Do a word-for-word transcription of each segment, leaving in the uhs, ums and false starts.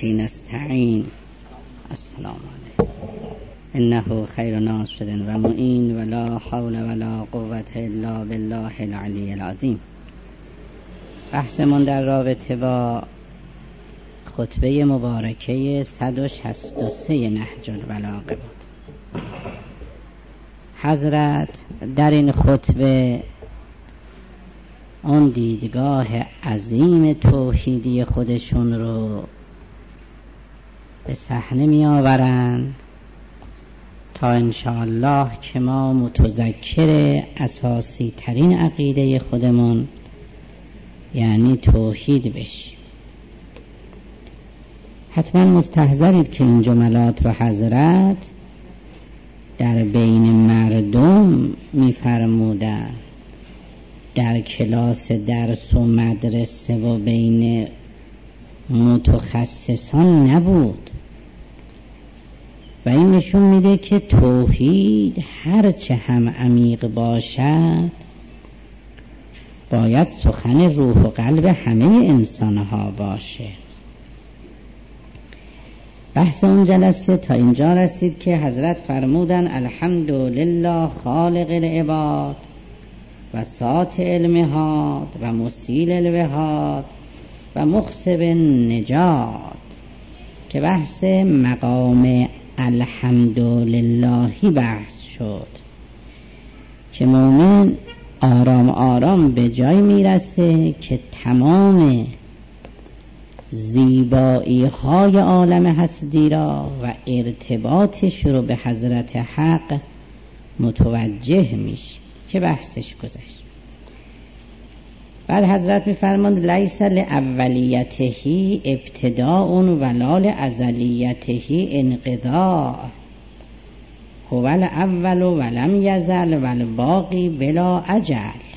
نستعین. السلام علیکم. انه خیر ناصر و معین ولا حول ولا قوة الا بالله العلی العظیم. بحثمون در رابطه با خطبه مبارکه صد و شصت و سه نهج البلاغه بود. حضرت در این خطبه اون دیدگاه عظیم توحیدی خودشون رو به صحنه می آورند تا انشاءالله که ما متذکر اساسی ترین عقیده خودمون یعنی توحید بشیم. حتما مستحضرید که این جملات رو حضرت در بین مردم می فرمودن، در کلاس درس و مدرسه و بین متخصصان نبود و این نشون میده که توحید هرچه هم عمیق باشد باید سخن روح و قلب همه انسانها باشه. بحث اون جلسه تا اینجا رسید که حضرت فرمودن الحمدلله خالق العباد و ساطع المهاد و مسیل الوهاد و مخسب النجات، که بحث مقام الحمدللهی بحث شد که مومن آرام آرام به جای میرسه که تمام زیبایی های عالم هستی را و ارتباطش رو به حضرت حق متوجه میشه که بحثش گذشت. بعد حضرت میفرماند لیس لاولیته ابتداء ولا لازلیته انقضاء هو الاول ولم یزل والباقی بلا اجل.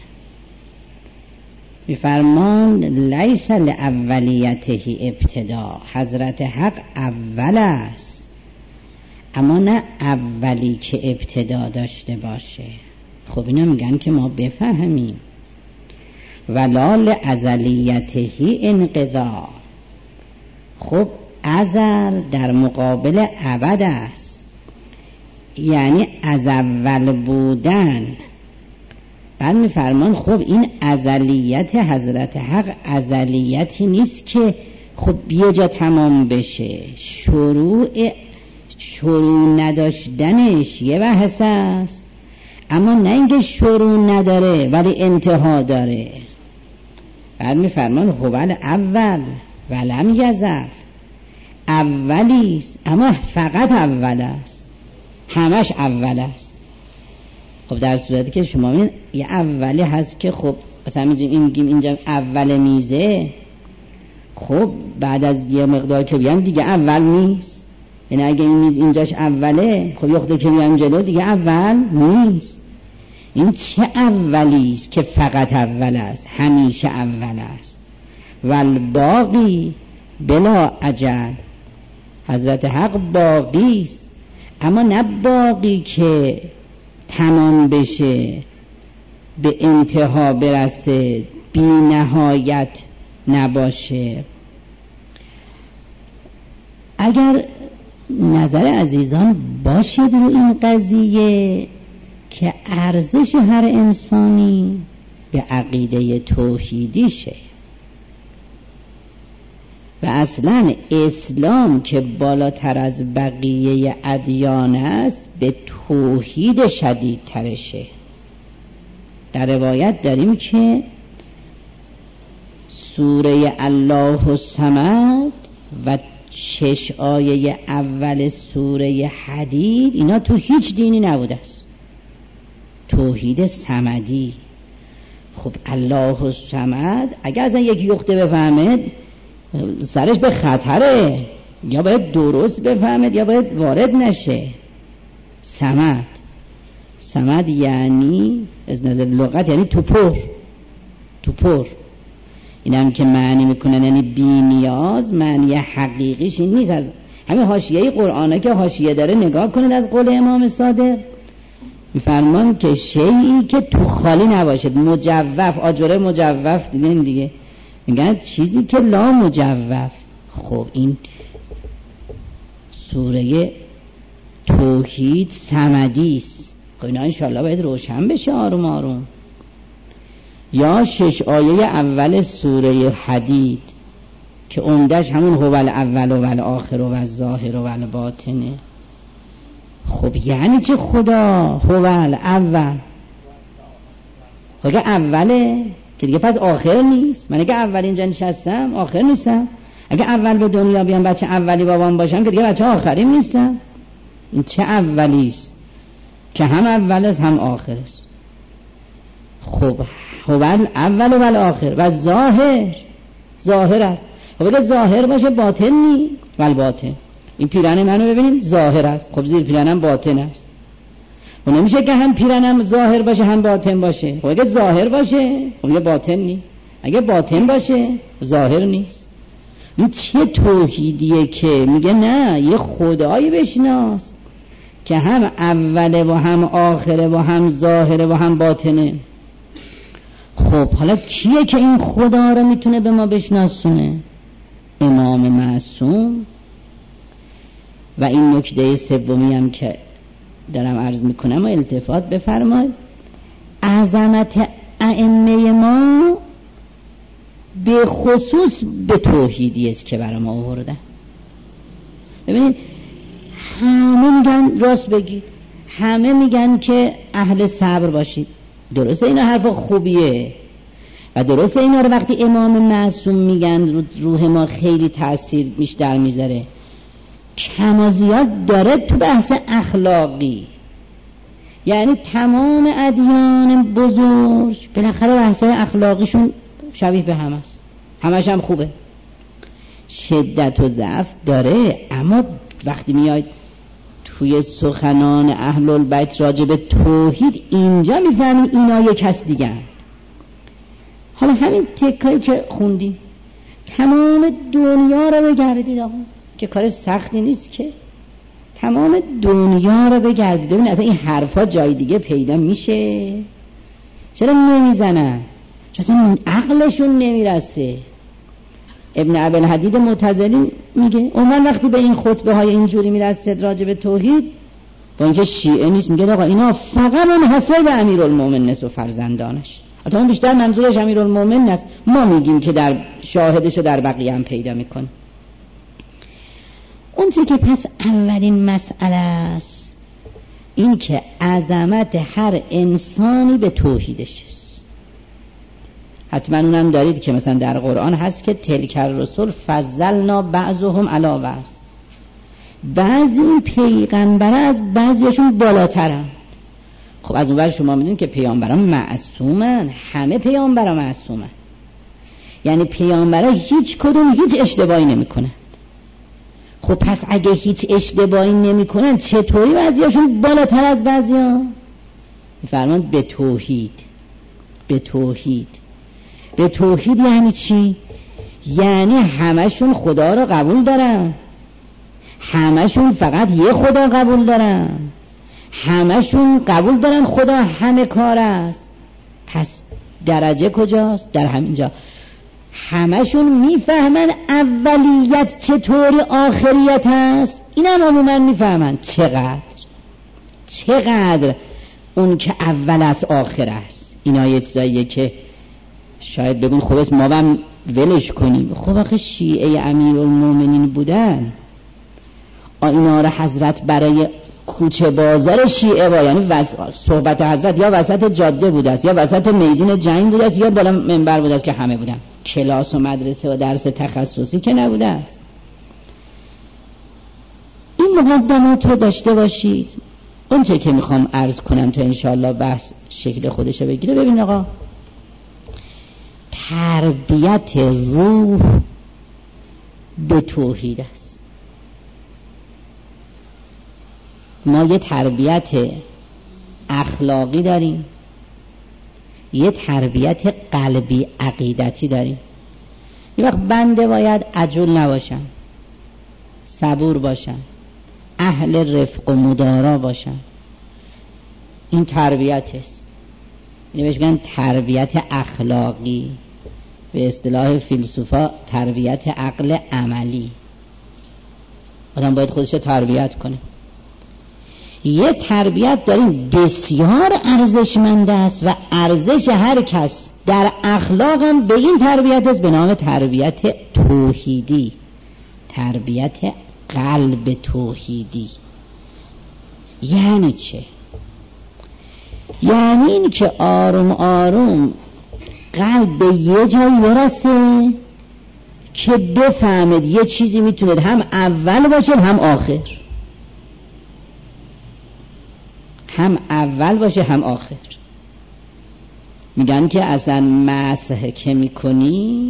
میفرماند لیس لاولیته ابتداء، حضرت حق اول است اما نه اولی که ابتدا داشته باشه. خب اینو میگن که ما بفهمیم. ولا لازلیته انقضاء، خب ازل در مقابل ابد است، یعنی از اول بودن. بعد میفرمان خب این ازلیت حضرت حق ازلیتی نیست که خب یه جا تمام بشه. شروع شروع نداشتنش یه بحث است، اما نه اینکه شروع نداره ولی انتها داره. بعد میفرمان هو اول ولم یزل، اولیست اما فقط اول است، همش اول است. خب در صورتی که شما این یه اولی هست که خب مثلا میگیم اینجا اول میزه، خب بعد از یه مقدار که بیان دیگه اول نیست. یعنی اگه این میز اینجاش اوله، خب یه خود که بیان جلو دیگه اول نیست. این چه اولیست که فقط اول است، همیشه اول است. والباقی بلا اجل، حضرت حق باقی است اما نه باقی که تمام بشه، به انتها برسه، بی نهایت نباشه. اگر نظر عزیزان باشید رو این قضیه که ارزش هر انسانی به عقیده توحیدیشه و اصلا اسلام که بالاتر از بقیه ادیان است به توحید شدید ترشه. در روایت داریم که سوره الله الصمد و شش آیه اول سوره حدید اینا تو هیچ دینی نبوده است. توحید صمدی. خب الله الصمد اگر اصلا یکی یخته بفهمد سرش به خطره، یا باید درست بفهمد یا باید وارد نشه. صمد، صمد یعنی از نظر لغت یعنی توپر، توپر. این هم که معنی میکنن یعنی بی نیاز، معنی حقیقیش این نیست. از همین حاشیه قرآنه که حاشیه داره نگاه کنید از قول امام صادق، میفرمان که شیئی که تو خالی نباشد، مجوف، آجره مجوف دیدین دیگه، میگن چیزی که لا مجوف. خب این سوره توحید صمدی است. خب اینا انشاءالله باید روشن بشه آروم آروم. یا شش آیه اول سوره حدید که عمدش همون هو الاول و الاخر و الظاهر و الباطنه. خب یعنی چه خدا هو الاول؟ اگه اوله که دیگه پس آخر نیست. من اگه اول اینجا نشستم آخر نیستم. اگه اول به دنیا بیام بچه اولی بابام باشم که دیگه بچه آخریم نیستم. این چه اولیست که هم اول است هم آخر است؟ خب هو الاول و الاخر و ظاهر ظاهر است. خب اگه ظاهر باشه باطن نی ول باطن. این پیرن منو ببینید ظاهر است، خب زیر پیرنم باطن است. و نمیشه که هم پیرنم ظاهر باشه هم باطن باشه. خب اگه ظاهر باشه خب یه باطن نی، اگه باطن باشه ظاهر نیست. این چه توحیدیه که میگه نه یه خدایی بشناس که هم اوله و هم آخره و هم ظاهره و هم باطنه. خب حالا کیه که این خدا رو میتونه به ما بشناسونه؟ امام معصوم. و این نکته سومی هم که دارم عرض میکنم و التفات بفرمایید، عظمت ائمه ما به خصوص به توحیدی است که برای ما آوردن. ببینید همه میگن راست بگید، همه میگن که اهل صبر باشید. درسته اینا حرف خوبیه و درسته اینا رو وقتی امام معصوم میگن رو روح ما خیلی تأثیر میش در میذاره. کم و زیاد داره تو بحث اخلاقی، یعنی تمام ادیان بزرگ بالاخره بحثای اخلاقیشون شبیه به هم است، همش هم خوبه. شدت و ضعف داره، اما وقتی میاید توی سخنان اهل البیت راجع به توحید اینجا میفهمی اینا یک کس دیگه. حالا همین تکایی که خوندی تمام دنیا رو بگردید آقا، که کار سختی نیست که تمام دنیا رو بگردید ببین اصلا این حرفا جای دیگه پیدا میشه؟ چرا نمیزنن؟ چرا اصلا عقلشون نمیرسه؟ ابن ابوالحدید معتزلی میگه اون وقتی به این خطبه های اینجوری میرسه راجع به توحید، با اینکه شیعه نیست، میگه آقا اینا فقط منحصر به امیرالمومنین و فرزندانش، حتی اون بیشتر منظورش امیرالمومنین است. ما میگیم که در شاهدشو در بقیه هم پیدا میکنه. اون چه که پس اولین مسئله است این که عظمت هر انسانی به توحیدش است. حتما اونم دارید که مثلا در قرآن هست که تلک الرسل فضلنا بعضهم علی بعض، بعضی پیغمبران از بعضیشون بالاترند. خب از اون ور شما میدونید که پیامبران معصومن، همه پیامبران معصومن، یعنی پیامبران هیچ کدوم هیچ اشتباهی نمیکنن. خب پس اگه هیچ اشتباهی نمیکنن چطوری بعضیاشون بالاتر از بعضیا؟ میفرمان به توحید. به توحید به توحید یعنی چی؟ یعنی همشون خدا رو قبول دارن، همشون فقط یه خدا قبول دارن، همشون قبول دارن خدا همه کار است. پس درجه کجاست؟ در همینجا. همشون میفهمن اولیت چطور آخریت هست، این هم عموما میفهمن. چقدر چقدر اون که اول است آخر است. اینا یه چیزاییه که شاید بگون خب اسم ما هم ولش کنیم. خب آخه شیعه امیرالمومنین بودن، اینا را حضرت برای کوچه بازار شیعه با، یعنی صحبت حضرت یا وسط جاده بوده است یا وسط میدون جنگ بوده است یا بالا منبر بوده است که همه بودن. کلاس و مدرسه و درس تخصصی که نبوده است. این مقدمات رو داشته باشید. اون چه که میخوام عرض کنم تا انشاءالله بحث شکل خودشه بگیره. ببین آقا، تربیت روح به توحید است. ما یه تربیت اخلاقی داریم، یه تربیت قلبی عقیدتی داریم. یه وقت بنده باید عجول نباشم، صبور باشم، اهل رفق و مدارا باشم. این تربیت است. اینو بهش میگن تربیت اخلاقی، به اصطلاح فیلسوفا تربیت عقل عملی. آدم باید خودش رو تربیت کنه. یه تربیت داریم بسیار ارزشمند است و ارزش هر کس در اخلاق هم به این تربیت است، به نام تربیت توحیدی، تربیت قلب توحیدی. یعنی چه؟ یعنی این که آروم آروم قلب به یه جایی برسه که بفهمید یه چیزی میتونه هم اول باشه هم آخر، هم اول باشه هم آخر. میگن که اصلا مسح که میکنی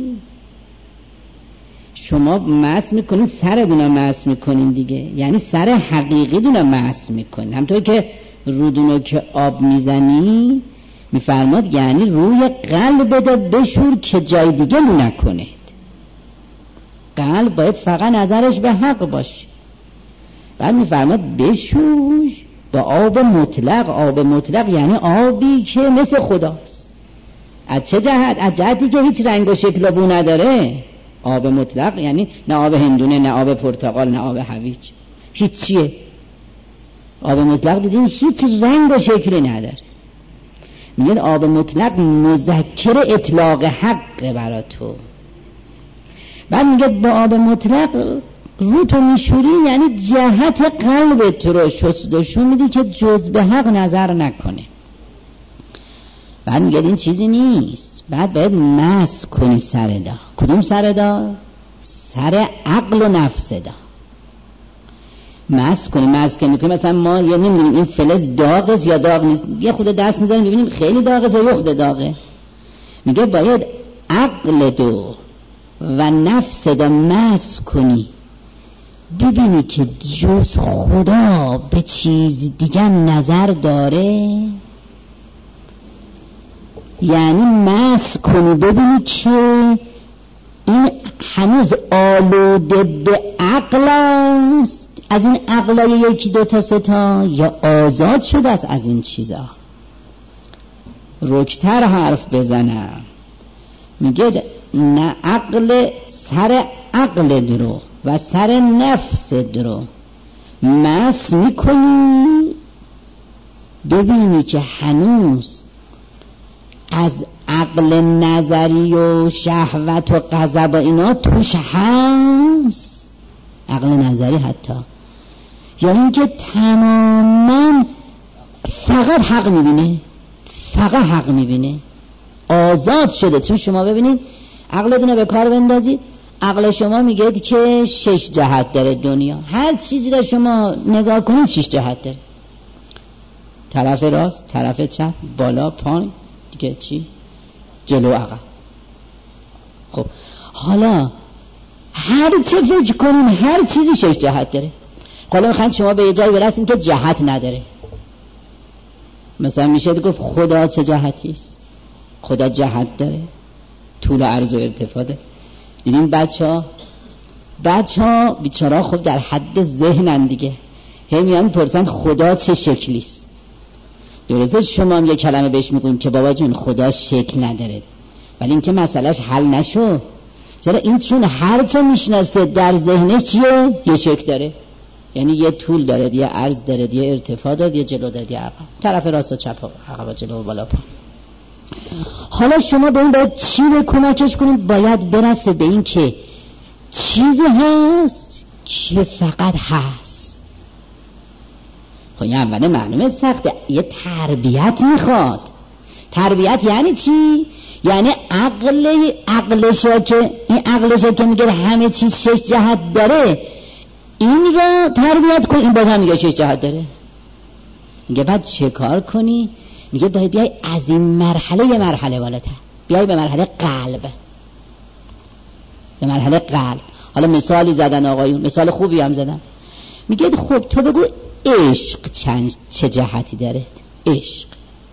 شما مسح میکنین سرتون مسح میکنین دیگه، یعنی سر حقیقی دونه مسح میکنین. همطور که رودونو که آب میزنی میفرماد یعنی روی قلب بده بشور که جای دیگه رو نکنید. قلب باید فقط نظرش به حق باشه. بعد میفرماد بشوش با آب مطلق. آب مطلق یعنی آبی که مثل خداست. از چه جهت؟ از جهتی که هیچ رنگ و شکل و بو نداره. آب مطلق یعنی نه آب هندونه، نه آب پرتقال، نه آب هویج، هیچیه. آب مطلق دیدین هیچ رنگ و شکلی نداره. میگن آب مطلق مذکر اطلاق حق برا تو. بعد میگه با آب مطلق رو تو میشوری یعنی جهت قلب تو رو شستشون میدی که جز به حق نظر نکنه. بعد میگه این چیزی نیست، بعد باید مس کنی سردا. کدوم سردا؟ سر عقل و نفس دا مس کنی. مس که میکنی مثلا ما یه نمیدونیم این فلز داغه یا داغ نیست، یه خود دست میزنیم ببینیم خیلی داغه یا یه خود داغه. میگه باید عقل دو و نفس دا مس کنی ببینی که جز خدا به چیز دیگه نظر داره. یعنی مس کنی ببینی که این هنوز آلوده به عقل است، از این عقلای یکی دو تا سه تا، یا آزاد شده است از این چیزا. رکتر حرف بزنم میگه نه عقل سر عقل درو و سر نفس درو مس میکنی ببینی که هنوز از عقل نظری و شهوت و غضب و اینا توش هست. عقل نظری حتی، یعنی اینکه تماما فقط حق میبینه، فقط حق میبینه، آزاد شده. چون شما ببینید عقلتون به کار بندازید، عقل شما میگه که شش جهت داره دنیا. هر چیزی را شما نگاه کنید شش جهت داره، طرف راست، طرف چپ، بالا، پایین، دیگه چی؟ جلو، عقب. خب حالا هر چه فکر کنیم هر چیزی شش جهت داره. حالا میخواید شما به یه جایی برسیم که جهت نداره. مثلا میشه گفت خدا چه جهتی است؟ خدا جهت داره، طول و عرض و ارتفاع داره. دیدین بچه ها بچه ها بیچاره خب در حد ذهنن دیگه، هی میان پرسن خدا چه شکلی است. درسته شما هم یه کلمه بهش میگوین که بابا جون خدا شکل نداره، ولی این که مسئلهش حل نشو. چرا؟ این چون هر چه میشناسه در ذهنش چیه؟ یه شکل داره، یعنی یه طول داره، یه عرض داره، یه ارتفاع داره، یه جلو داره، یه عقب، طرف راست و چپ، عقب و جلو و بالا پایین. حالا شما به این باید چی به کمکش کنید؟ باید برسه به این که چیزی هست که فقط هست. خب این اوله معلومه سخته، یه تربیت میخواد. تربیت یعنی چی؟ یعنی عقل عقلشه که این عقلشه که میگه همه چیز شش جهت داره، این رو تربیت کن. این باز هم میگه شش جهت داره. میگه بعد چه کار کنی؟ میگه باید بیای از این مرحله یه مرحله بالاتر، بیای به مرحله قلب، به مرحله قلب. حالا مثالی زدن آقایون، مثال خوبی هم زدن. میگه خب تو بگو عشق چند چه جهتی داره؟ عشق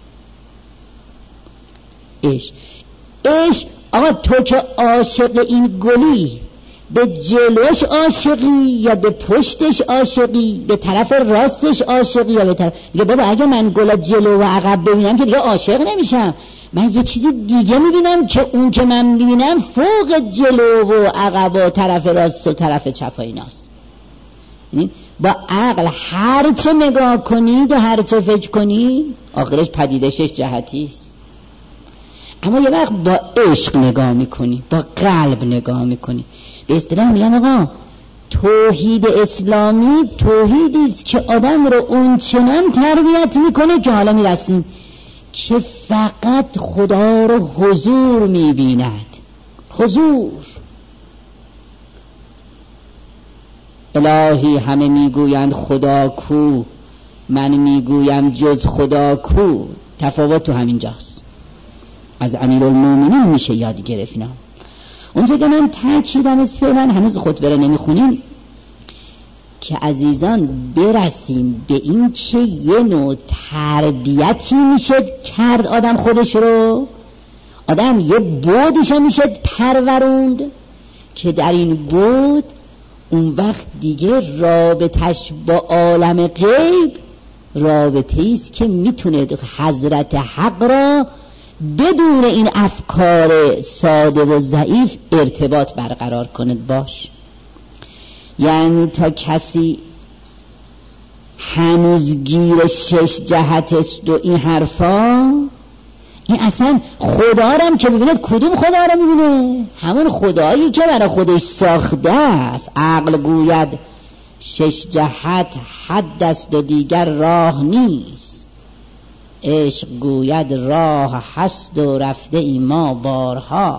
عشق عشق آقا تو که عاشق این گلی، به جلوش عاشقی یا به پشتش عاشقی؟ به طرف راستش عاشقی یا به طرف؟ میگه بابا اگه من گل جلو و عقب ببینم که دیگه عاشق نمیشم، من یه چیزی دیگه میبینم که اون که من میبینم فوق جلو و عقب و طرف راست و طرف چپ ایناست. یعنی با عقل هر چه نگاه کنید و هر چه فکر کنید آخرش پدیده شش جهتی است. اما یه وقت با عشق نگاه میکنی، با قلب نگاه میکنی. به اصطلاح میگن آقا توحید اسلامی توحیدی است که آدم رو اون چنان تربیت میکنه که حالا میرسیم که فقط خدا رو حضور میبیند. حضور. الهی همه میگویند خدا کو، من میگویم جز خدا کو. تفاوت تو همین جاست. از امیرالمومنین میشه یاد گرفت اینا. اونجا که من تاکیدم از فعلا هنوز خطبه رو نمیخونیم که عزیزان برسیم به این که یه نوع تربیتی میشه کرد آدم خودش رو، آدم یه بودش میشه پروروند که در این بود اون وقت دیگه رابطش با عالم غیب رابطه ایست که میتونه حضرت حق را بدون این افکار ساده و ضعیف ارتباط برقرار کند باش. یعنی تا کسی هنوز گیر شش جهت است و این حرفا، این اصلا خدا رم که ببیند کدوم خدا رو میبینه؟ همون خدایی که برای خودش ساخته است. عقل گوید شش جهت حد است و دیگر راه نیست، عشق گوید راه هست و رفته ای ما بارها.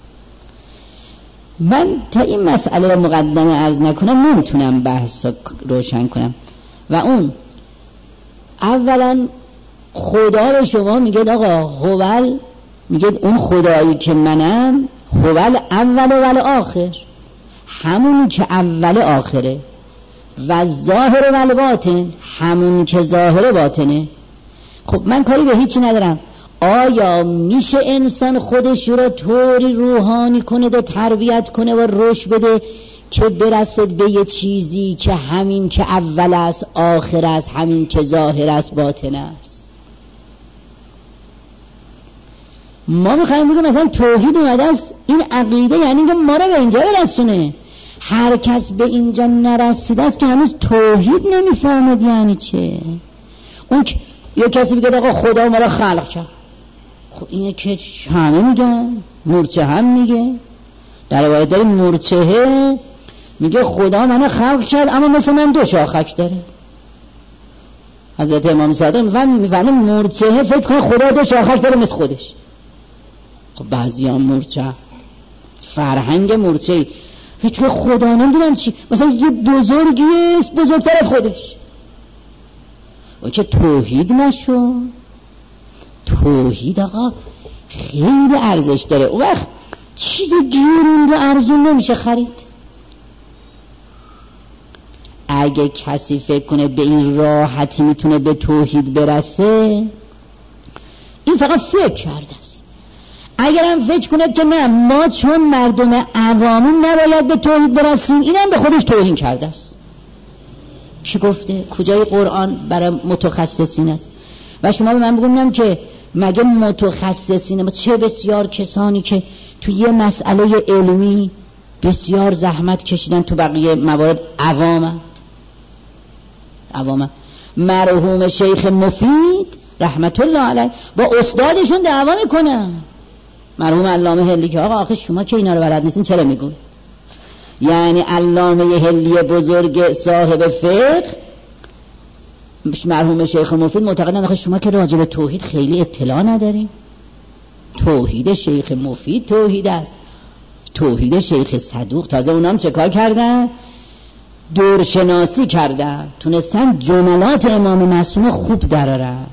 من تا این مسئله رو مقدمه عرض نکنم نمیتونم بحث رو روشن کنم. و اون اولا خدا به شما میگه آقا هوال، میگه اون خدایی که منم هوال اول و ول آخر، همون که اول آخره، و ظاهر و باطن، همون که ظاهر باطنه. خب من کاری به هیچی ندارم. آیا میشه انسان خودش رو طوری روحانی کنه و تربیت کنه و رشد بده که برسد به یه چیزی که همین که اول است آخر است، همین که ظاهر است باطن است؟ ما میخوایم بگیم مثلا توحید اومده است این عقیده، یعنی که ما رو به اینجا برسونه. هر کس به اینجا نرسیده است که هنوز توحید نمیفهمد یعنی چه. اون که یه کسی بگه آقا خدا ما رو خلق کرد، خب اینه که همه میگن، مورچه هم میگه. در روایت داریم مورچه میگه خدا منو خلق کرد اما مثل من دو شاخک داره. حضرت امام صادق میفهمن مورچه فکر کنه خدا دو شاخک داره مثل خودش. خب بعضی هم مورچه فرهنگ مورچه فکر کنه خدا نمیدونم چی، مثلا یه بزرگی است بزرگتر از خودش. و که توحید نشو. توحید آقا خیلی ارزش داره. اون وقت چیز گیرون رو ارزون نمیشه خرید. اگه کسی فکر کنه به این راحتی میتونه به توحید برسه، این فقط فکر کرده است. اگرم فکر کنه که نه ما چون مردم عوامون نباید به توحید برسیم، اینم به خودش توهین کرده است. چی گفته؟ کجای قرآن برای متخصصین است؟ و شما به من بگونم که مگه متخصصین، چه بسیار کسانی که تو یه مسئله علمی بسیار زحمت کشیدن، تو بقیه موارد عوامن. عوامن مرحوم شیخ مفید رحمت الله علیه با استادشون دعوا میکنن. مرحوم علامه هلی که آقا آخه شما که اینا رو بلد نیستین چرا میگون؟ یعنی علامه هلی بزرگ صاحب فقه مرحوم شیخ مفید معتقدن آخه شما که راجع به توحید خیلی اطلاع ندارین. توحید شیخ مفید توحید است، توحید شیخ صدوق. تازه اونام چه کار کردن؟ دورشناسی کردن، تونستن جملات امام معصوم خوب درارن.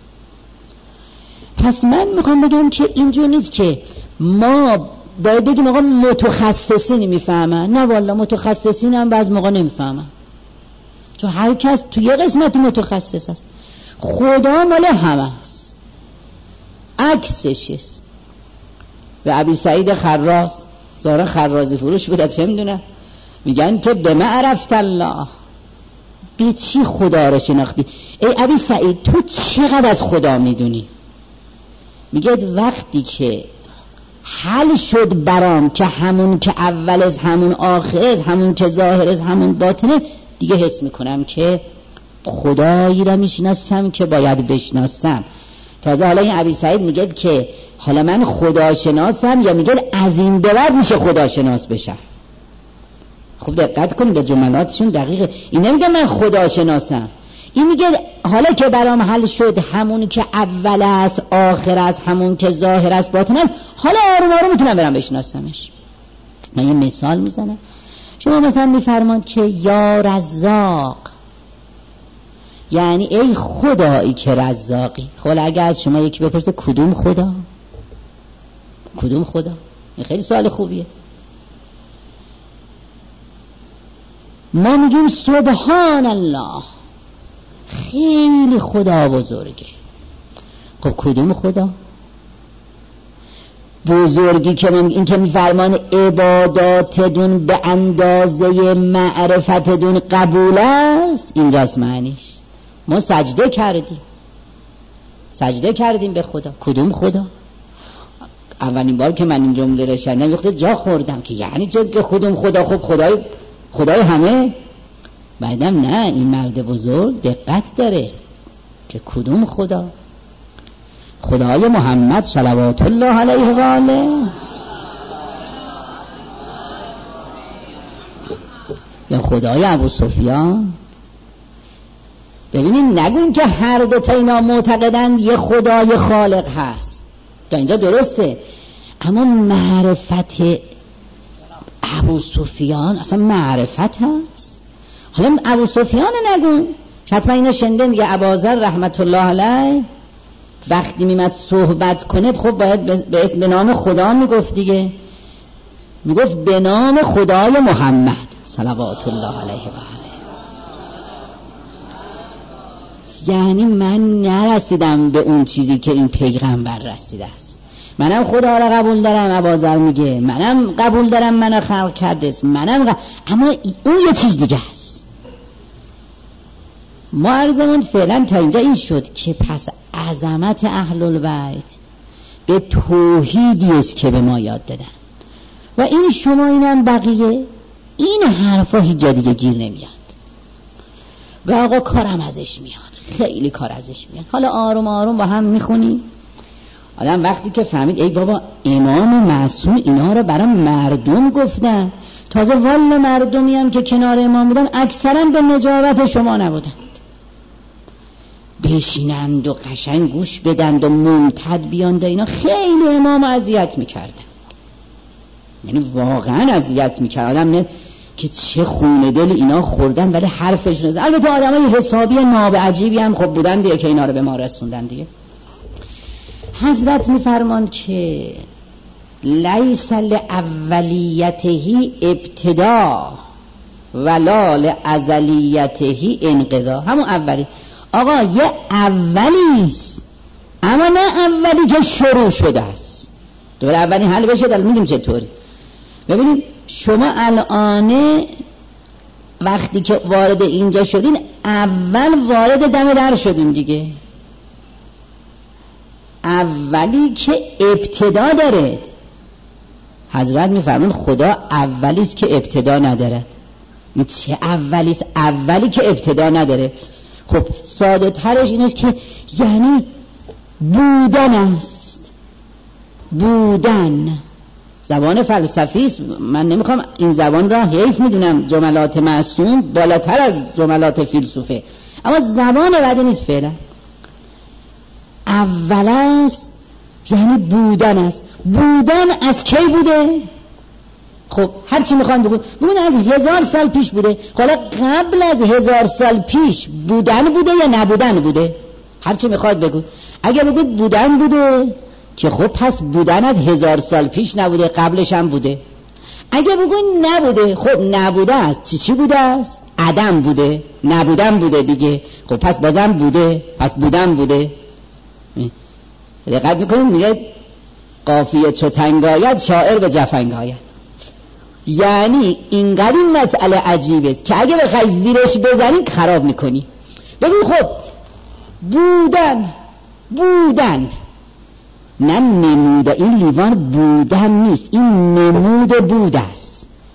پس من میخوام بگم که اینجور نیست که ما باید بگیم آقا متخصصین میفهمن. نه والا متخصصین هم بعض موقع نمیفهمن، چون هر کس تو یه قسمت متخصص است. خدا مال همه است، عکسش است. و ابی سعید خراز ظاهرا خرازی فروش بوده چه میدونم، میگن که به ما عرفت الله، به چی خدا رو شناختی؟ ای ابی سعید تو چقدر از خدا میدونی؟ میگه وقتی که حل شد برام که همون که اول از همون آخر از همون که ظاهر از همون باطنه، دیگه حس میکنم که خدایی را میشناسم که باید بشناسم. تازه حالا این ابی سعید میگه که حالا من خداشناسم یا میگه از این به بعد میشه خداشناس بشم. خوب دقت کنید در جملاتشون دقیقه. این نمیگه من خداشناسم، این میگه حالا که برام حل شد همون که اول است آخر است، همون که ظاهر است باطن است، حالا آروم آروم میتونم برام بشناسمش. من یه مثال میزنم. شما مثلا میفرماد که یا رزاق، یعنی ای خدایی که رزاقی. خب اگر از شما یکی بپرسه کدوم خدا، کدوم خدا، این خیلی سوال خوبیه. ما میگیم سبحان الله، خیلی خدا بزرگه. خب کدوم خدا؟ بزرگی که من این که میفرمان عباداتتون به اندازه معرفتتون قبول است، اینجاست معنیش. ما سجده کردیم، سجده کردیم به خدا. کدوم خدا؟ اولین بار که من این جمله رو شنیدم وقتی جا خوردم که یعنی چه که کدوم خدا؟ خب خدای خدای همه. بعدم نه، این مرد بزرگ دقت داره که کدوم خدا؟ خدای محمد صلوات الله علیه و آله یا خدای ابو سفیان؟ ببینیم نگوین که هر دو تا اینا معتقدند یه خدای خالق هست، تا اینجا درسته، اما معرفت ابو سفیان اصلا معرفت هست. حالا ابو سفیان نگون، حتما اینا شنیدن دیگه. ابوذر رحمت الله علیه وقتی میمد صحبت کنه خب باید به اسم به نام خدا میگفت دیگه، میگفت به نام خدای محمد صلوات الله علیه و آله. یعنی من نرسیدم به اون چیزی که این پیغمبر رسیده است. منم خدا را قبول دارم، ابوذر میگه منم قبول دارم منو خلق کرده است، منم ق... اما اون یه چیز دیگه است. ما عرضمون فعلا تا اینجا این شد که پس عظمت اهل البیت به توحیدی است که به ما یاد دادن و این شما اینم بقیه این حرفا هیچ جا دیگه گیر نمیاد و آقا کارم ازش میاد، خیلی کار ازش میاد. حالا آروم آروم با هم میخونیم. آدم وقتی که فهمید ای بابا امام معصوم اینا رو برای مردم گفتن، تازه والا مردمی هم که کنار امام بودن اکثرا به نجابت شما نبودند، بشینند و قشنگ گوش بدند و ممتد بیاند، اینا خیلی امام اذیت میکردن. یعنی واقعا اذیت میکرد آدم، نه که چه خون دل اینا خوردن ولی حرفش نزد. البته آدمای حسابی ناب عجیبی هم خب بودن دیگه که اینا رو به ما رسوندن دیگه. حضرت میفرماند که لیس لاولیته ابتدا ولا لازلیته انقضا. همون اولی آقا یه اولیست اما نه اولی که شروع شده است. دوباره اولی حل بشه دل میگیم چطوری. ببینید شما الان وقتی که وارد اینجا شدین اول وارد دم در شدین دیگه، اولی که ابتدا دارد. حضرت میفرمون خدا اولیست که ابتدا ندارد. این چه اولیست؟ اولی که ابتدا نداره. خب ساده ترش این است که یعنی بودن است. بودن زبان فلسفی است. من نمیخوام این زبان را حیف میدونم، جملات معصوم بالاتر از جملات فیلسوفه، اما زبان بعدی نیست. فعلا اول است یعنی بودن است. بودن از کی بوده؟ خب هر چی میخوان بگون بگون از هزار سال پیش بوده. حالا قبل از هزار سال پیش بودن بوده یا نبودن بوده؟ هر چی میخواد بگون. اگه بگون بودن بوده که خب پس بودن از هزار سال پیش نبوده، قبلش هم بوده. اگه بگون نبوده، خب نبوده است چی چی بوده است؟ عدم بوده، نبودن بوده دیگه. خب پس بازم بوده، پس بودن بوده. دقت میکنیم میگه قافیه چو تنگ آید شاعر به جفنگ آید. یعنی اینقدر این مسئله عجیب است که اگه بخوای زیرش بزنی خراب میکنی. بگو خب بودن بودن نه نموده، این لیوان بودن نیست، این نمود بود است.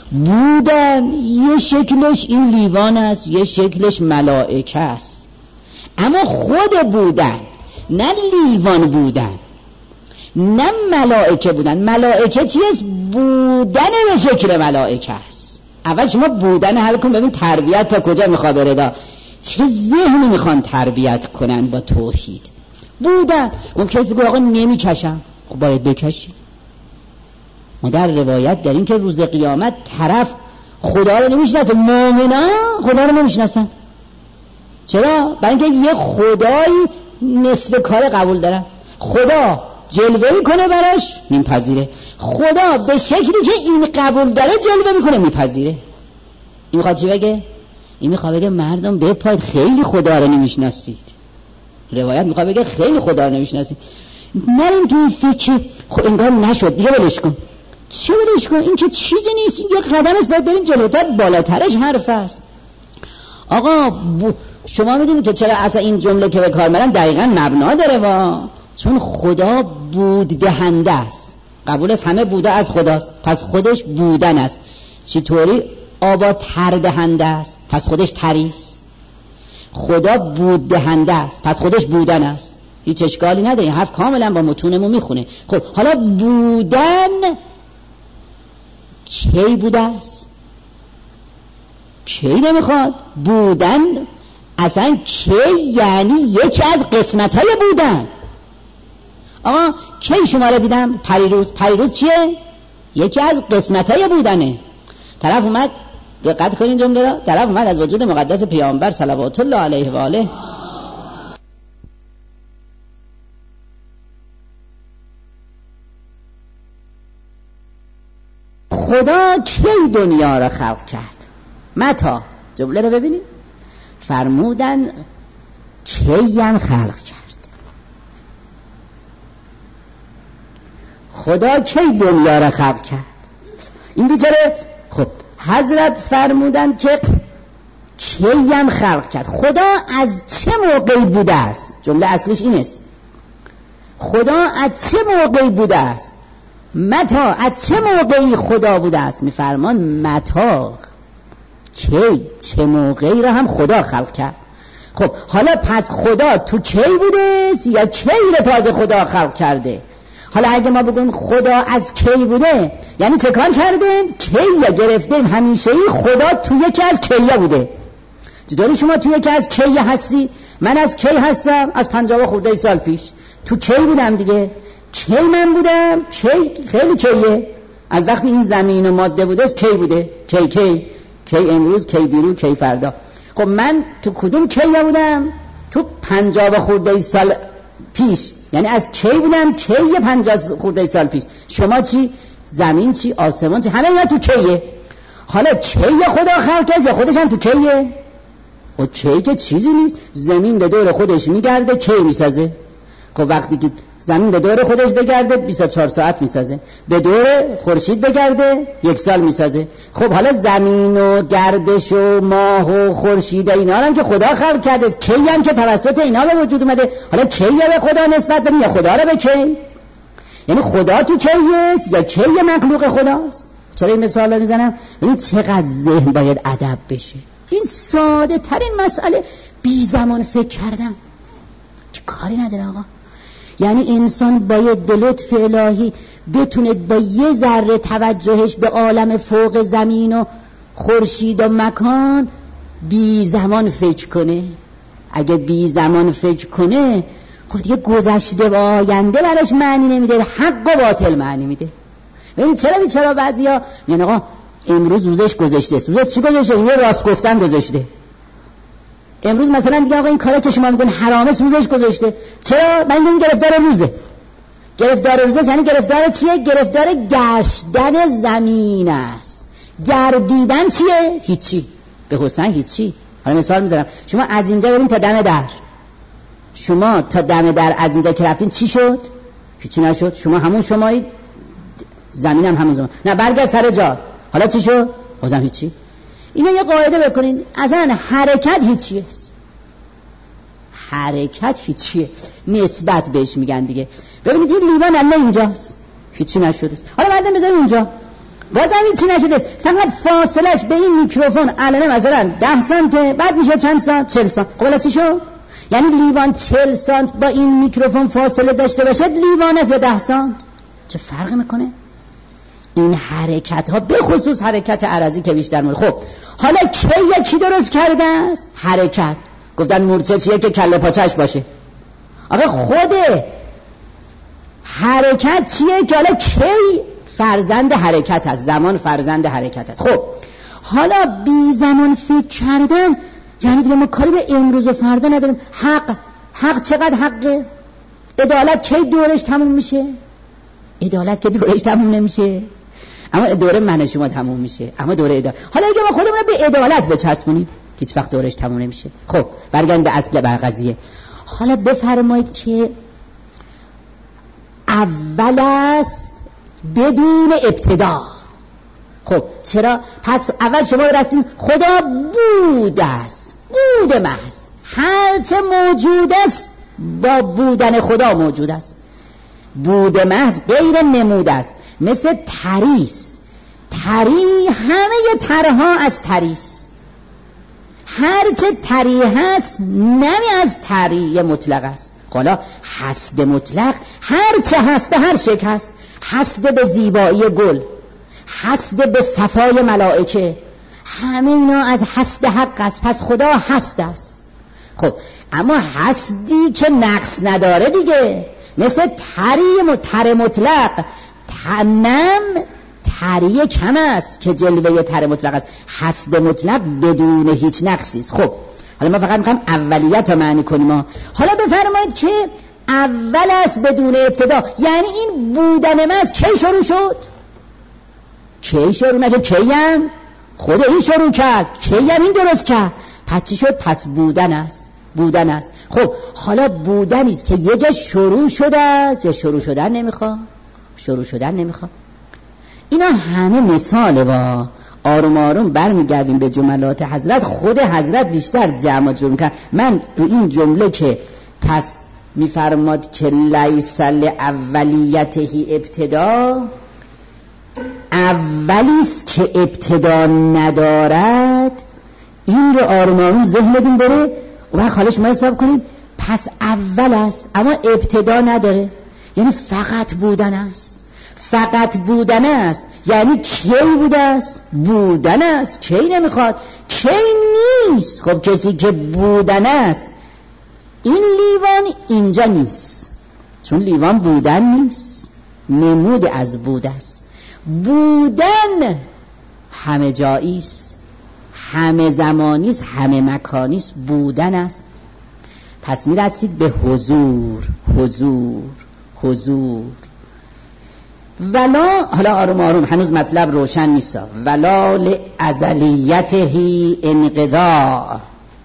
بودن یه شکلش این لیوان است، یه شکلش ملائکه است. اما خود بودن، نه لیوان بودن، نه ملائکه بودن. ملائکه چیست؟ بودن به شکل ملائکه است. اول شما بودن حل کن، ببین تربیت تا کجا میخواد بره، چه ذهنی میخوان تربیت کنن با توحید. بودن ممکنه بگو آقا نمیکشم، خب باید بکشی. ما در روایت داریم که روز قیامت طرف خدا رو نمیشناسه، مؤمنان خدا رو نمیشناسن. چرا؟ برای اینکه یه خدایی نصف کار قبول دارن. خدا جلوه میکنه براش میپذیره، خدا به شکلی که این قبول داره جلوه میکنه میپذیره. این میخواد چی بگه؟ این میخواد بگه مردم بپاید خیلی خدا رو نمیشناسید. روایت میخواد بگه خیلی خدا رو نمیشناسید. نریم تو این فکر خب انگار نشد دیگه ولش کن. چه ولش کن؟ این که چیزی نیست، این یک قدم است، باید بریم جلوتر، بالاترش حرف است. آقا ب... شما میدونید که چرا اصلا این جمله که به کار میبرن دقیقاً مبنا داره وا. چون خدا بود دهنده است، قبول است همه بوده از خداست، پس خودش بودن است. چطوری؟ آبا تر دهنده است، پس خودش تریست. خدا بود دهنده است، پس خودش بودن است. هیچ اشکالی نداره، این حرف کاملا با متونمون میخونه. خب حالا بودن کی بوده است؟ کی نمیخواد بودن اصلا کی، یعنی یکی از قسمت‌های بودن. آقا کی شما را دیدم؟ پریروز. پریروز چیه؟ یکی از قسمت‌های بودنه. طرف اومد، دقت کنین جمله را، طرف اومد از وجود مقدس پیامبر صلوات الله علیه و آله خدا کی دنیا را خلق کرد؟ متا، جمله رو ببینید، فرمودن کی هم خلق کرد. خدا کی دنیا را خلق کرد؟ این بیچاره خب حضرت فرمودند که کی هم خلق کرد. خدا از چه موقعی بوده است؟ جمله اصلیش این است، خدا از چه موقعی بوده است؟ متا، از چه موقعی خدا بوده است؟ میفرمان متا، کی، چه موقعی را هم خدا خلق کرد. خب حالا پس خدا تو کی بوده است یا کی را تازه خدا خلق کرده؟ حالا اگه ما بگیم خدا از کی بوده، یعنی چه کار کردیم؟ کی یا گرفتیم همیشهی خدا تو یکی از کیا بوده. چطوری شما تو یکی از کی هستی؟ من از کی هستم؟ از پنجاه خورده سال پیش تو کی بودم دیگه. کی من بودم؟ کی خیلی کیه، از وقتی این زمین و ماده بوده کی بوده، کی کی کی امروز، کی دیرو، کی فردا. خب من تو کدوم کی بودم؟ تو پنجاه خورده سال پیش، یعنی از کی بودم؟ کی پنجاه خورده سال پیش. شما چی؟ زمین چی؟ آسمان چی؟ همه اینا تو کیه. حالا کی خدا خلق کرد یا خودش هم تو کیه؟ و کی که چیزی نیست، زمین به دور خودش میگرده کی میسازه. خب وقتی که زمین به دور خودش بگرده بیست و چهار ساعت میسازه، به دور خورشید بگرده یک سال میسازه. خب حالا زمین و گردش و ماه و خورشید اینا هم که خدا خلق کرده، کی هم که توسط اینا به وجود اومده. حالا کی به خدا نسبت بدیم یا خدا رو به کی؟ یعنی خدا تو کی است یا کی مخلوق خداست؟ چرا این مثال رو میزنم؟ ببینید چقدر ذهن باید ادب بشه. این ساده ترین مسئله بی زمان فکر کردم که کاری نداره آقا. یعنی انسان باید به لطف الهی بتونه با یه ذره توجهش به عالم فوق زمین و خورشید و مکان بی زمان فکر کنه. اگه بی زمان فکر کنه خب دیگه گذشته و آینده براش معنی نمیده، حق و باطل معنی میده. ببین چرا بیچاره بعضیا میگن آقا امروز روزش گذشته است. روزش چی گذشته؟ یه راست گفتن گذشته. امروز مثلا دیگه آقا این کاری که شما میگن حرامه، روزش گذاشته. چرا؟ من این گرفتار روزه. گرفتار روزه یعنی گرفتار چیه؟ گرفتار گشتن زمین است. گردیدن چیه؟ هیچی. به حسن هیچی. حالا مثال میذارم، شما از اینجا برین تا دم در، شما تا دم در از اینجا که رفتین چی شد؟ هیچی نشد. شما همون شمایید، زمین هم همون زمان. نه برگرد سر جا، حالا چی شد؟ بازم هیچی. اینو یه قاعده بکنین، اصلا حرکت هیچیه، حرکت هیچیه، نسبت بهش میگن دیگه. ببینید این لیوان الان اینجاست، هیچی نشده است. حالا بعدم بذاریم اونجا، بازم هیچی نشده، فقط فاصلش به این میکروفون الان مثلا ده سانته، بعد میشه چند سانت؟ چهل سانت. خب چی شد؟ یعنی لیوان چهل سانت با این میکروفون فاصله داشته باشد لیوان از یا ده سانت؟ چه فرق میکنه؟ این حرکت ها به خصوص حرکت عرضی که بیشتر مورد. خب حالا کی یکی درست کرده است؟ حرکت. گفتن مورچه چیه که کله پاچش باشه. آقا خود حرکت چیه که حالا کی فرزند حرکت است؟ زمان فرزند حرکت است. خب حالا بی زمان فکر کردن یعنی دیگه ما کاری به امروز و فردا نداریم. حق حق چقدر حقه؟ عدالت کی دورش تموم میشه؟ عدالت که دورش تموم نمیشه، اما دوره من شما تموم میشه. اما دوره عدالت، حالا اگه ما خودمون به عدالت بچسبونیم هیچ وقت دورش تموم نمیشه. خب برگردیم به اصل بر قضیه. حالا بفرمایید که اول است بدون ابتدا. خب چرا؟ پس اول شما رسید خدا بود است، بود محض، هرچه موجود است با بودن خدا موجود است. بود محض غیر نمود است، مثل تریس. تری همه ترها از تریس، هرچه تری هست نمی از تری مطلق است. حالا حسد مطلق هرچه هست به هر شکل هست. حسد به زیبایی گل، حسد به صفای ملائکه، همه اینا از حسد حق است. پس خدا حسد است. خب اما حسدی که نقص نداره دیگه، مثل تری تر مطلق. تنم تری کم است که جلوه تر مطلق است. حسد مطلق بدون هیچ نقصی است. خب حالا ما فقط میخوایم اولیت رو معنی کنیم. حالا بفرمایید که اول است بدون ابتدا، یعنی این بودن ما از کی شروع شد؟ کی شروع نشد؟ کی هم خود این شروع کرد، کی هم این درست کرد. پس چی شد؟ پس بودن است، بودن است. خب حالا بودن است که یه جا شروع شده است یا شروع شدن نمیخواد؟ شروع شدن نمیخواد. اینا همه مثاله. با آروم آروم برمیگردیم به جملات حضرت. خود حضرت بیشتر جمع جمع کرد. من رو این جمله که پس میفرماد که لیس لاولیته ابتدا، اولیست که ابتدا ندارد، این رو آروم آروم ذهن بدیم بره و خالش ما حساب کنید. پس اول است اما ابتدا نداره، یعنی فقط بودن است. فقط بودن است یعنی کی بوده است؟ بودن است. کی نمیخواد؟ کی نیست. خب کسی که بودن است، این لیوان اینجا نیست، چون لیوان بودن نیست، نمود از بود است. بودن همه جایی است، همه زمانی است، همه مکانی است. بودن است. پس میرسید به حضور. حضور حضور ولا، حالا آروم آروم، هنوز مطلب روشن نیست. ولا لازلیته انقضاء،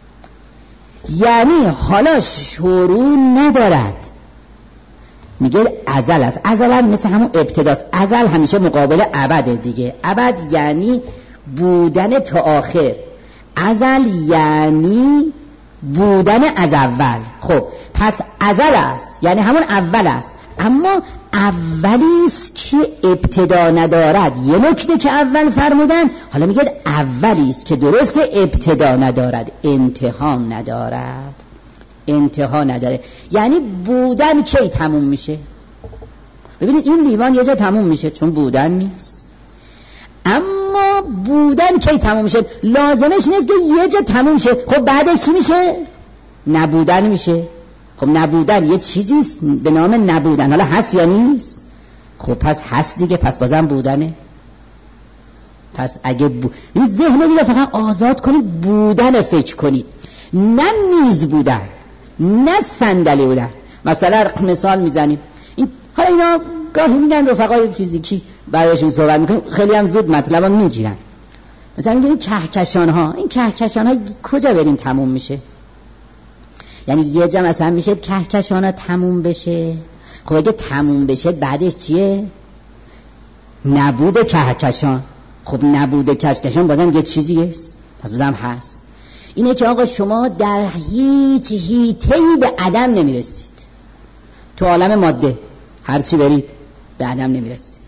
یعنی حالا شروع ندارد. میگه ازل است. ازل هم مثل همون ابتداست. ازل همیشه مقابل ابد دیگه. ابد یعنی بودن تا آخر. ازل یعنی بودن از اول. خب پس ازل است یعنی همون اول است، اما اولیست که ابتدا ندارد. یه نکته که اول فرمودن، حالا میگه اولیست که درست ابتدا ندارد، انتها ندارد. انتها نداره یعنی بودن کی تموم میشه؟ ببینید این لیوان یه جا تموم میشه چون بودن نیست، اما بودن کی تموم میشه؟ لازمش نیست که یه جا تموم شه. خب بعدش چی میشه؟ نبودن میشه. خب نبودن یه چیزیست به نام نبودن، حالا هست یا نیست؟ خب پس هست دیگه، پس بازم بودنه. پس اگه بو... این ذهن رو فقط آزاد کنید، بودن فکر کنید، نه میز بودن، نه صندلی بودن. مثلا مثال میزنیم این، حالا اینا گاهی میگن رفقای فیزیکی برایشون صحبت میکنیم، خیلی هم زود مطلبا میگیرن. مثلا این کهکشان ها، این کهکشان ها کجا بریم تموم میشه؟ یعنی یه جا مثلا میشه کهکشان ها تموم بشه. خب اگه تموم بشه بعدش چیه؟ نبود کهکشان. خب نبود کهکشان بازم یه چیزی هست، پس بازم هست. اینه که آقا شما در هیچ حیطه‌ای به عدم نمیرسید. تو عالم ماده هرچی برید به عدم نمیرسید.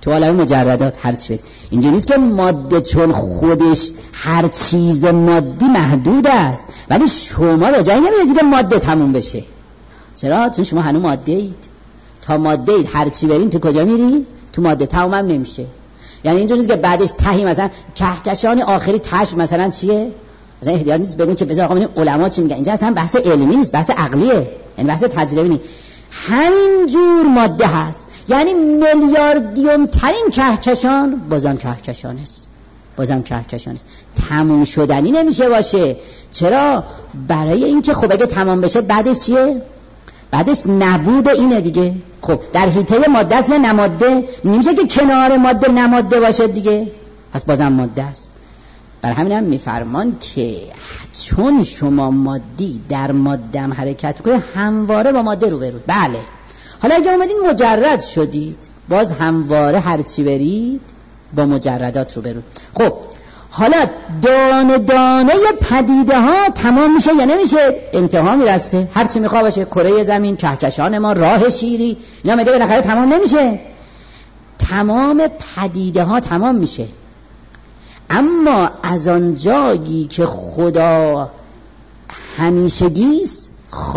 تو عالم مجردات هر چی برید. اینجوری نیست که ماده چون خودش هر چیز مادی محدود است، ولی شما به جایی نمیرید که ماده تموم بشه. چرا؟ چون شما هنوز ماده اید. تا ماده اید هر چی برین تو کجا میری؟ تو ماده تموم هم نمیشه. یعنی اینجوری نیست که بعدش تهی مثلا کهکشان آخری تاش مثلا چیه؟ مثلا احتیاج نیست ببین که بذار آقا ببین علما چی میگن. اینجا اصلا بحث علمی نیست، بحث عقلیه، یعنی بحث تجربی نیست. همین جور ماده هست، یعنی میلیاردیوم ترین کهکشان بازم کهکشان است، بازم کهکشان است، تموم شدنی نمیشه باشه. چرا؟ برای اینکه خب اگه تمام بشه بعدش چیه؟ بعدش نبود اینه دیگه. خب در حیطه ماده است یا نماده؟ نمیشه که کنار ماده نماده باشه دیگه، پس بازم ماده است. برای همین هم میفرمان که چون شما مادی در ماده هم حرکت کنید همواره با ماده رو برود. بله، حالا اگه اومدین مجرد شدید باز همواره هر چی برید با مجردات رو برود. خب حالا دانه دانه پدیده ها تمام میشه یا نمیشه؟ انتها میرسه، هر چی میخواه باشه، کره زمین، کهکشان ما، راه شیری، اینا میگه بالاخره تمام نمیشه. تمام پدیده ها تمام میشه، اما از آن جایی که خدا همیشگیست،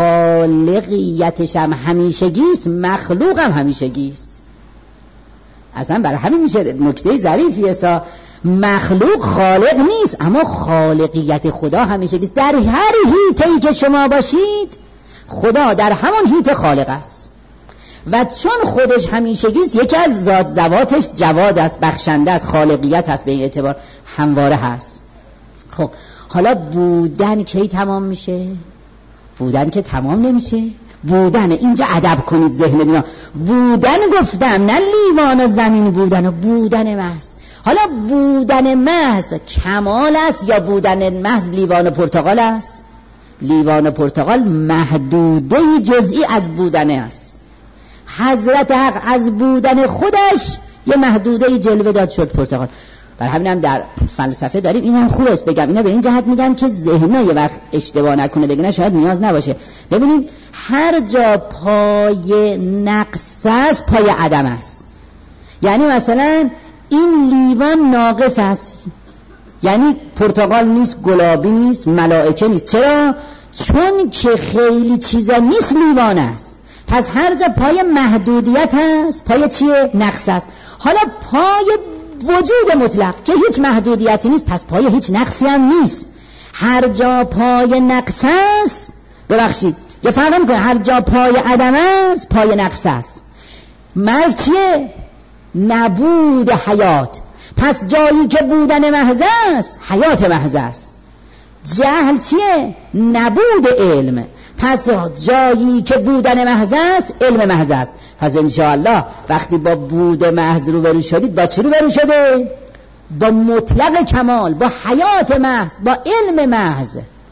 خالقیتش هم همیشگیست، مخلوق هم همیشگیست. اصلا برای همین میشه نکته ظریفیه سا مخلوق خالق نیست، اما خالقیت خدا همیشگیست. در هر حیطه‌ای که شما باشید خدا در همان حیطه خالق است و چون خودش همیشگیست یکی از ذات ذواتش جواد است، بخشنده است، خالقیت است، به این اعتبار همواره هست. خب حالا بودن کی تمام میشه؟ بودن که تمام نمیشه. بودن اینجا ادب کنید ذهن دینا، بودن گفتم نه لیوان و زمین بودن و بودن محض. حالا بودن محض کمال است یا بودن محض لیوان و پرتقال است؟ لیوان و پرتقال محدوده جزئی از بودن است. حضرت حق از بودن خودش یه محدوده جلوه داد شد پرتقال. برای همین هم در فلسفه داریم، این هم خوبه است بگم، اینا به این جهت میگم که ذهنه یه وقت اشتباه نکنه دیگه، نه شاید نیاز نباشه. ببینید هر جا پای نقص است پای عدم است. یعنی مثلا این لیوان ناقص است، یعنی پرتقال نیست، گلابی نیست، ملائکه نیست. چرا؟ چون که خیلی چیزا نیست لیوان است. پس هر جا پای محدودیت هست پای چیه؟ نقص است. حالا پای وجود مطلق که هیچ محدودیتی نیست پس پای هیچ نقصی هم نیست. هر جا پای نقص است، ببخشید یه فرق میکنه، هر جا پای عدم است پای نقص است. مرگ چیه؟ نبود حیات. پس جایی که بودن محض است حیات محض است. جهل چیه؟ نبود علم. پس جایی که بودن محض است علم محض است. پس انشاءالله وقتی با بود محض رو برو شدید با چی رو برو شده؟ با مطلق کمال، با حیات محض، با علم محض.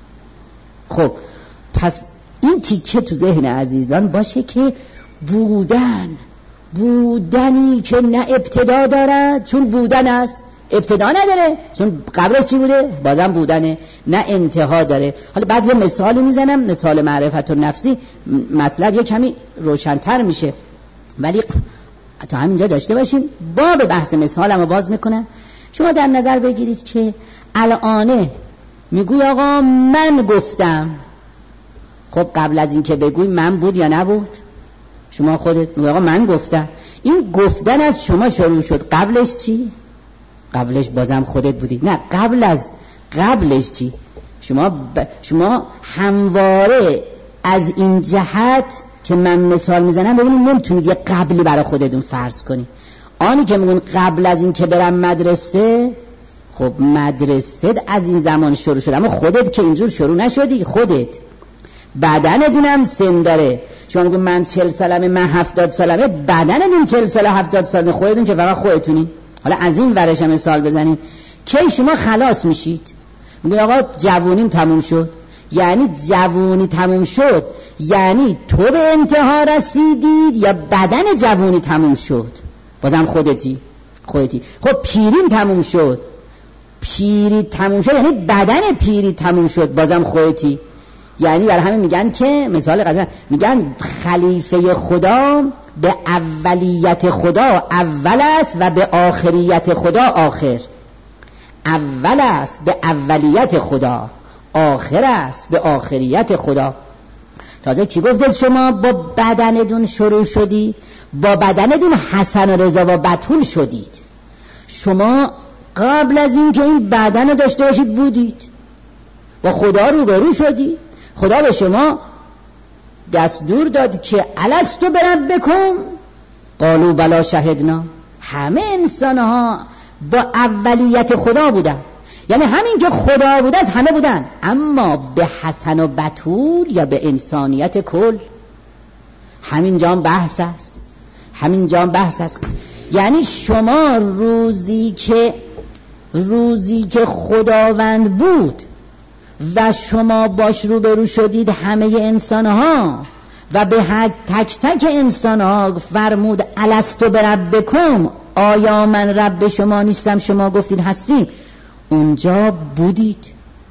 خب پس این تیکه تو ذهن عزیزان باشه که بودن، بودنی که نه ابتدا دارد چون بودن است، ابتدا نداره چون قبلش چی بوده؟ بازم بودنه، نه انتها داره. حالا بعد یه مثالی میزنم، مثال معرفت النفسی، مطلب یه کمی روشن‌تر میشه، ولی تا همینجا داشته باشیم. باب بحث مثالم رو باز میکنم. شما در نظر بگیرید که الانه میگوی آقا من گفتم، خب قبل از این که بگوی من بود یا نبود؟ شما خودت میگوی آقا من گفتم. این گفتن از شما شروع شد، قبلش چی؟ قبلش بازم خودت بودی. نه، قبل از قبلش چی؟ شما ب... شما همواره از این جهت که من مثال میزنم ببینید نمیتونید یه قبلی برای خودتون فرض کنید. آنی که میگن قبل از این که برم مدرسه، خب مدرسه از این زمان شروع شد، اما خودت که اینجور شروع نشدی. خودت بدنتونم سن داره. شما میگن من چهل سالمه، من هفتاد سالمه، بدنتون چهل سال هفتاد سال، خودتون که فقط خودتونی. حالا از این ورش هم مثال بزنیم که شما خلاص میشید. میگن آقا جوونیم تموم شد. یعنی جوونی تموم شد یعنی تو به انتها رسیدید یا بدن جوونی تموم شد؟ بازم خودتی خودتی. خب پیریم تموم شد. پیری تموم شد یعنی بدن پیری تموم شد، بازم خودتی. یعنی برای همین میگن که مثال قضا میگن خلیفه خدا به اولیت خدا اول است و به آخریت خدا آخر. اول است به اولیت خدا، آخر است به آخریت خدا. تازه کی گفته شما با بدنتون شروع شدید؟ با بدنتون حسن و رضا و بتول شدید. شما قبل از این که این بدن رو داشته باشید بودید، با خدا روبرو شدید. خدا به شما دستور داد که الستو بربکم قالوا بلی شهدنا. همه انسان ها با اولیت خدا بودن، یعنی همین که خدا بوده از همه بودن، اما به حسن و بتول یا به انسانیت کل. همین جام بحث است، همین جام بحث است. یعنی شما روزی که روزی که خداوند بود و شما باش روبرو شدید همه انسان ها و به تک تک انسان ها فرمود الستو بربکم، آیا من رب شما نیستم؟ شما گفتید هستیم. اونجا بودید،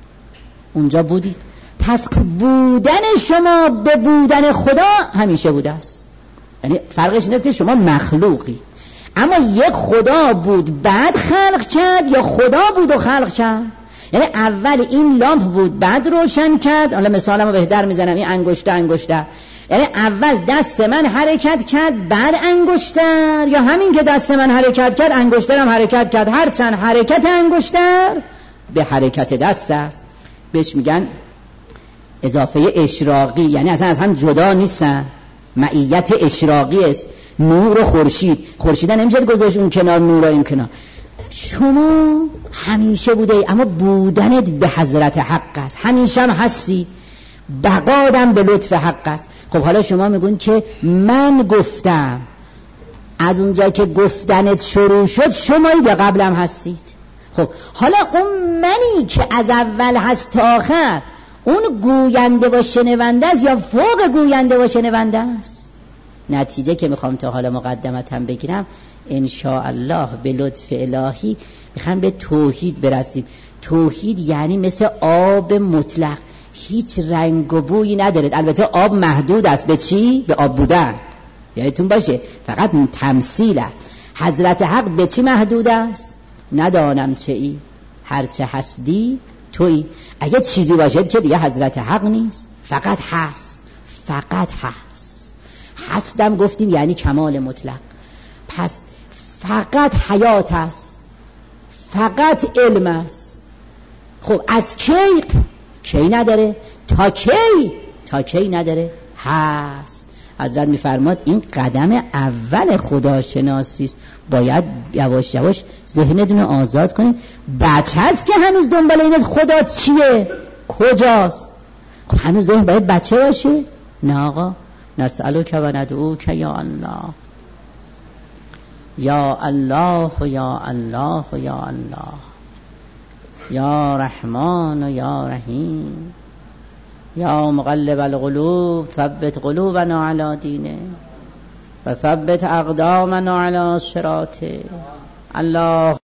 اونجا بودید. پس بودن شما به بودن خدا همیشه بوده است. یعنی فرقش اینه که شما مخلوقی، اما یک خدا بود بعد خلق کرد یا خدا بود و خلق کرد. یعنی اول این لامپ بود بعد روشن کرد. حالا مثالمو بهتر میزنم، این انگشته انگشتر، یعنی اول دست من حرکت کرد بعد انگشتر، یا همین که دست من حرکت کرد انگشترم حرکت کرد. هر چند حرکت انگشتر به حرکت دست است. بهش میگن اضافه اشراقی، یعنی اصلا از هم جدا نیستن، معیت اشراقی است. نور و خورشید، خورشید نمیشه گذاشت اون کنار، نور این کنار. شما همیشه بوده، اما بودنت به حضرت حق است، همیشه هم هستی، بقادم به لطف حق است. خب حالا شما میگون که من گفتم، از اونجا که گفتنت شروع شد شمایی به قبلم هستید. خب حالا اون منی که از اول هست تا آخر، اون گوینده و شنونده است یا فوق گوینده و شنونده است؟ نتیجه که میخوام تا حالا مقدمتم بگیرم ان شاء الله به لطف الهی میخوام به توحید برسیم. توحید یعنی مثل آب مطلق، هیچ رنگ و بویی نداره. البته آب محدود است به چی؟ به آب بودن، یادتون باشه فقط تمثیل است. حضرت حق به چی محدود است؟ ندانم چه ای، هرچه هستی تویی. اگه چیزی باشد که دیگه حضرت حق نیست، فقط هست، فقط هست. هستم گفتیم یعنی کمال مطلق. پس فقط حیات است، فقط علم است. خب از کی؟ کی نداره، تا کی؟ تا کی نداره، هست. حضرت میفرماد این قدم اول خداشناسی است. باید یواش یواش ذهنتون رو آزاد کنید. بچه هست که هنوز دنبال این خدا چیه، کجاست. خب هنوز ذهن باید بچه باشه؟ نه آقا. نسألک و ندعوک یا الله، یا الله و یا الله و یا الله، یا رحمان و یا رحیم، یا مقلب القلوب ثبت قلوبنا علی دینه و ثبت اقدامنا علی صراطه. الله